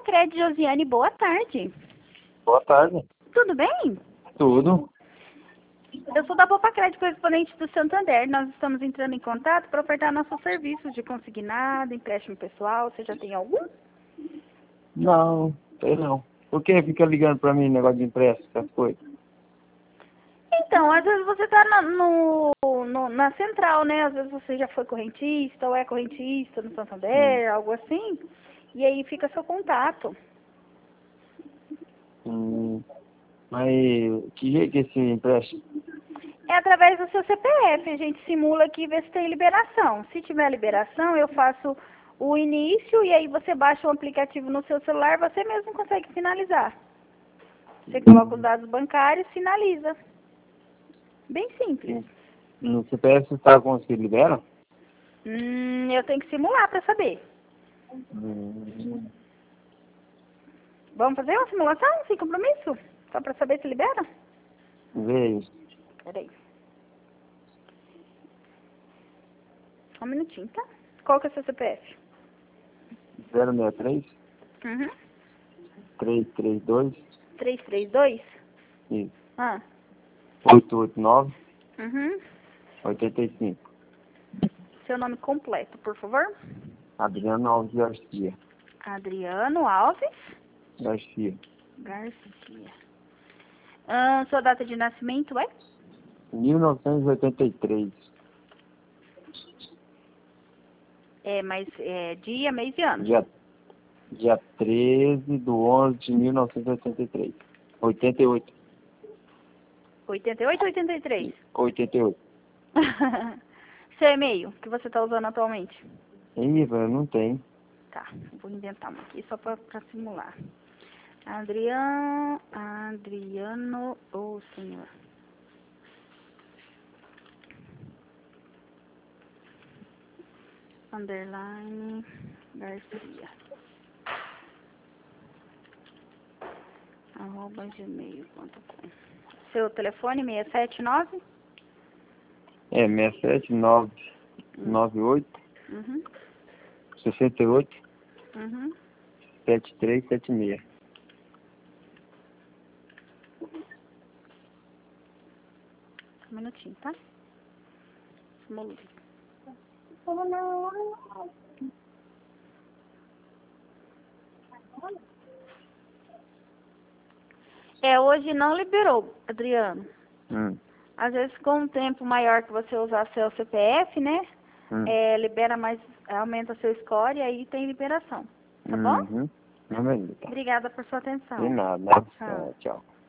Popacred, Josiane, boa tarde. Boa tarde. Tudo bem? Tudo. Eu sou da Popacred, correspondente do Santander. Nós estamos entrando em contato para ofertar nossos serviços de consignado, empréstimo pessoal. Você já tem algum? Não, sei não. Por que fica ligando pra mim negócio de empréstimo, essas coisas? Então, às vezes você está na central, né? Às vezes você já foi correntista ou é correntista no Santander, algo assim. E aí fica seu contato. Mas que jeito que esse empréstimo? É através do seu CPF. A gente simula aqui e vê se tem liberação. Se tiver liberação, eu faço o início e aí você baixa o aplicativo no seu celular, você mesmo consegue finalizar. Você coloca os dados bancários e finaliza. Bem simples. No CPF você sabe como se libera? Eu tenho que simular para saber. Vamos fazer uma simulação sem compromisso? Só para saber se libera? Veio. Peraí. Só um minutinho, tá? Qual que é o seu CPF? 063 Uhum. 332 332? e Ah. 889 Uhum. 85. Seu nome completo, por favor? Adriano Alves Garcia. Adriano Alves Garcia. Garcia. Sua data de nascimento é? 1983. Mas dia, mês e ano. Dia 13 de 11 de 1983. 88. 88 ou 83? 88. Seu e-mail que você está usando atualmente? Ih, velho, não tem. Tá, vou inventar uma aqui só para simular. Adriano, ou senhor. Underline Garcia. @gmail.com. Seu telefone 679? 67998 Uhum. 68 Uhum. 7376. Um minutinho, tá? Simulei. Hoje não liberou, Adriano. Às vezes, com um tempo maior que você usar seu CPF, né? Libera mais, aumenta seu score e aí tem liberação. Tá bom? Tá. Obrigada por sua atenção. De nada. Tchau. Tchau.